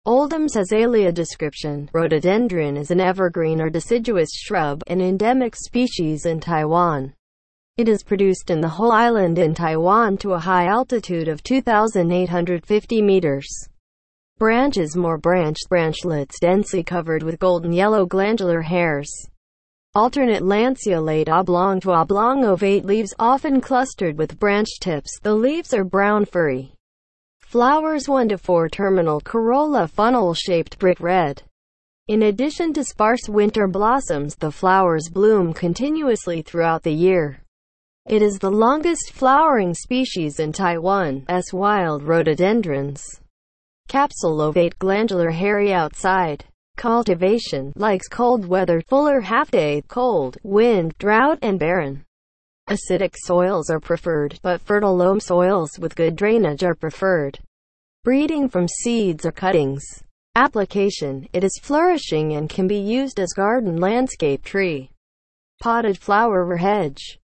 Oldham's azalea description: rhododendron is an evergreen or deciduous shrub, an endemic species in Taiwan. It is produced in the whole island in Taiwan to a high altitude of 2,850 meters. Branches more branched, branchlets densely covered with golden yellow glandular hairs. Alternate lanceolate oblong to oblong ovate leaves often clustered with branched tips. The leaves are brown furry. Flowers 1 to 4 terminal corolla funnel-shaped brick red. In addition to sparse winter blossoms, the flowers bloom continuously throughout the year. It is the longest flowering species in Taiwan's wild rhododendrons. Capsule ovate glandular hairy outside. Cultivation: likes cold weather, fuller half-day, cold, wind, drought, and barren. Acidic soils are preferred, but fertile loam soils with good drainage are preferred. Breeding from seeds or cuttings. Application: it is flourishing and can be used as garden landscape tree. Potted flower or hedge.